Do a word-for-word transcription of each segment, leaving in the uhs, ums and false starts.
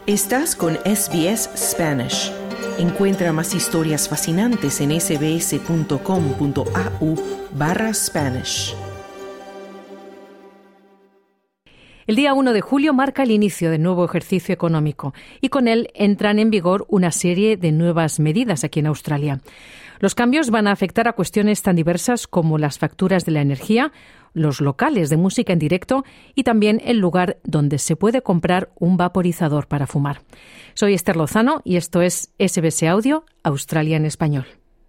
Estás con S B S Spanish. Encuentra más historias fascinantes en sbs.com.au barra Spanish. El día uno de julio marca el inicio del nuevo ejercicio económico y con él entran en vigor una serie de nuevas medidas aquí en Australia. Los cambios van a afectar a cuestiones tan diversas como las facturas de la energía, los locales de música en directo y también el lugar donde se puede comprar un vaporizador para fumar. Soy Esther Lozano y esto es S B S Audio, Australia en Español.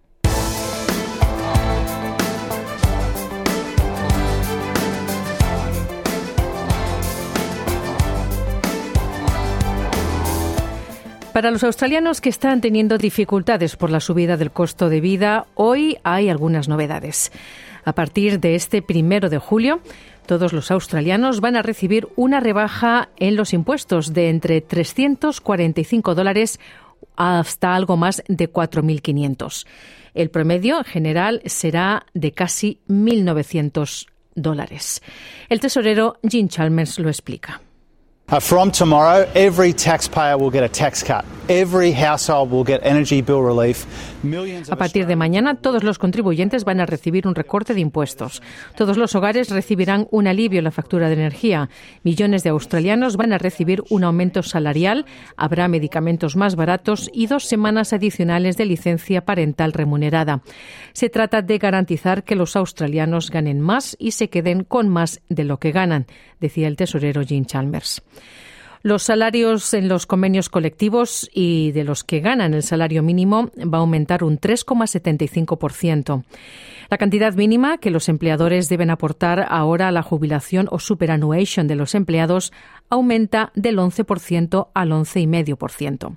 Para los australianos que están teniendo dificultades por la subida del costo de vida, hoy hay algunas novedades. A partir de este primero de julio, todos los australianos van a recibir una rebaja en los impuestos de entre trescientos cuarenta y cinco dólares hasta algo más de cuatro mil quinientos. El promedio general será de casi mil novecientos dólares. El tesorero Jim Chalmers lo explica. Uh, from tomorrow, every taxpayer will get a tax cut. Every household will get energy bill relief. Millions of A partir de mañana, todos los contribuyentes van a recibir un recorte de impuestos. Todos los hogares recibirán un alivio en la factura de energía. Millones de australianos van a recibir un aumento salarial, habrá medicamentos más baratos y dos semanas adicionales de licencia parental remunerada. Se trata de garantizar que los australianos ganen más y se queden con más de lo que ganan, decía el tesorero Jim Chalmers. Los salarios en los convenios colectivos y de los que ganan el salario mínimo va a aumentar un tres coma setenta y cinco por ciento. La cantidad mínima que los empleadores deben aportar ahora a la jubilación o superannuation de los empleados aumenta del once por ciento al once coma cinco por ciento.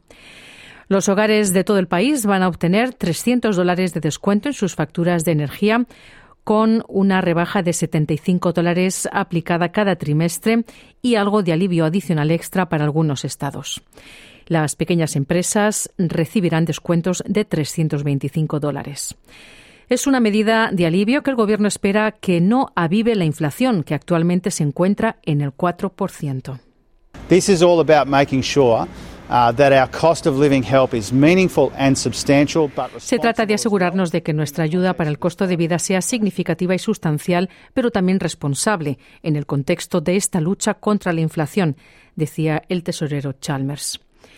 Los hogares de todo el país van a obtener trescientos dólares de descuento en sus facturas de energía, con una rebaja de setenta y cinco dólares aplicada cada trimestre y algo de alivio adicional extra para algunos estados. Las pequeñas empresas recibirán descuentos de trescientos veinticinco dólares. Es una medida de alivio que el gobierno espera que no avive la inflación, que actualmente se encuentra en el cuatro por ciento. This is all about making sure Uh, that our cost of living help is meaningful and substantial, but Se trata de asegurarnos de que nuestra ayuda para el costo de vida sea significativa y sustancial, pero también responsable en el contexto de esta lucha contra la inflación, decía el tesorero Chalmers.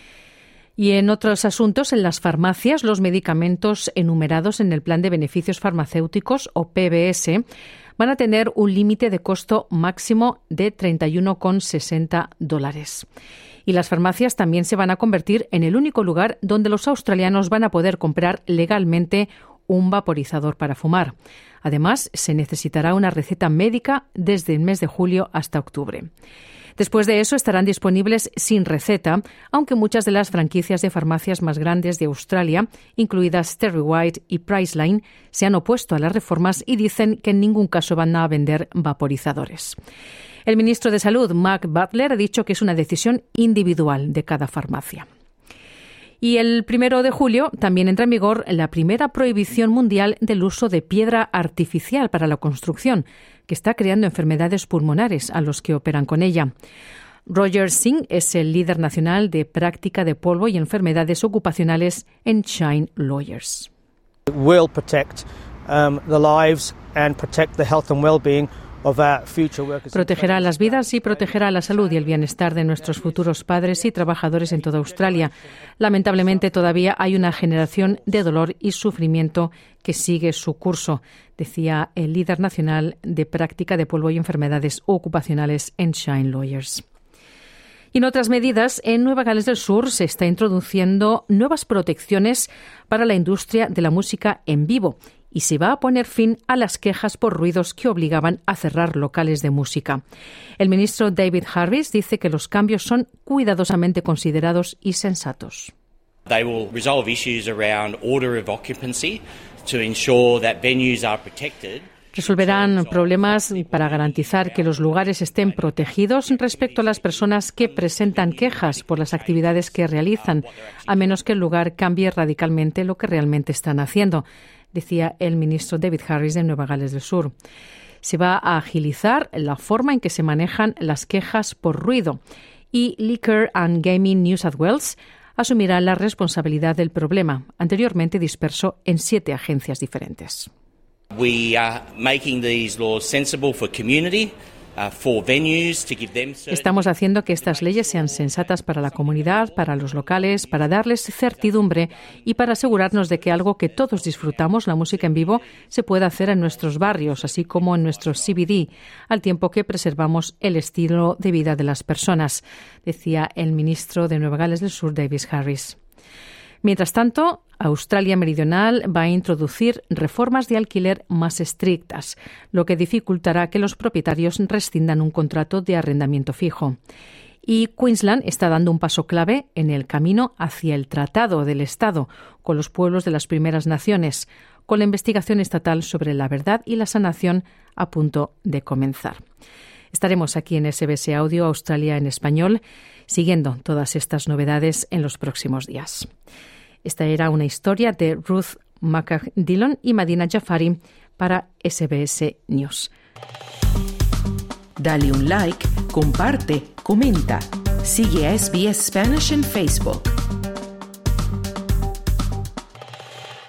Y en otros asuntos, en las farmacias, los medicamentos enumerados en el Plan de Beneficios Farmacéuticos, o P B S, van a tener un límite de costo máximo de treinta y uno coma sesenta dólares. Y las farmacias también se van a convertir en el único lugar donde los australianos van a poder comprar legalmente un vaporizador para fumar. Además, se necesitará una receta médica desde el mes de julio hasta octubre. Después de eso estarán disponibles sin receta, aunque muchas de las franquicias de farmacias más grandes de Australia, incluidas TerryWhite y Priceline, se han opuesto a las reformas y dicen que en ningún caso van a vender vaporizadores. El ministro de Salud, Mark Butler, ha dicho que es una decisión individual de cada farmacia. Y el primero de julio también entra en vigor la primera prohibición mundial del uso de piedra artificial para la construcción, que está creando enfermedades pulmonares a los que operan con ella. Roger Singh es el líder nacional de práctica de polvo y enfermedades ocupacionales en Shine Lawyers. It will protect um, the lives and protect the health and well-being. Protegerá las vidas y protegerá la salud y el bienestar de nuestros futuros padres y trabajadores en toda Australia. Lamentablemente, todavía hay una generación de dolor y sufrimiento que sigue su curso, decía el líder nacional de práctica de polvo y enfermedades ocupacionales en Shine Lawyers. Y en otras medidas, en Nueva Gales del Sur se está introduciendo nuevas protecciones para la industria de la música en vivo y se va a poner fin a las quejas por ruidos que obligaban a cerrar locales de música. El ministro David Harris dice que los cambios son cuidadosamente considerados y sensatos. They will resolve issues around order of occupancy to ensure that venues are protected. Resolverán problemas para garantizar que los lugares estén protegidos respecto a las personas que presentan quejas por las actividades que realizan, a menos que el lugar cambie radicalmente lo que realmente están haciendo, decía el ministro David Harris de Nueva Gales del Sur. Se va a agilizar la forma en que se manejan las quejas por ruido y Liquor and Gaming New South Wales asumirá la responsabilidad del problema, anteriormente disperso en siete agencias diferentes. We are making these laws sensible for community, uh, for venues, to give them certainty. Estamos haciendo que estas leyes sean sensatas para la comunidad, para los locales, para darles certidumbre y para asegurarnos de que algo que todos disfrutamos, la música en vivo, se pueda hacer en nuestros barrios, así como en nuestros C B D, al tiempo que preservamos el estilo de vida de las personas, decía el ministro de Nueva Gales del Sur, Davis Harris. Mientras tanto, Australia Meridional va a introducir reformas de alquiler más estrictas, lo que dificultará que los propietarios rescindan un contrato de arrendamiento fijo. Y Queensland está dando un paso clave en el camino hacia el Tratado del Estado con los pueblos de las Primeras Naciones, con la investigación estatal sobre la verdad y la sanación a punto de comenzar. Estaremos aquí en S B S Audio Australia en español, siguiendo todas estas novedades en los próximos días. Esta era una historia de Ruth McDillon y Madina Jafari para S B S News. Dale un like, comparte, comenta. Sigue a S B S Spanish en Facebook.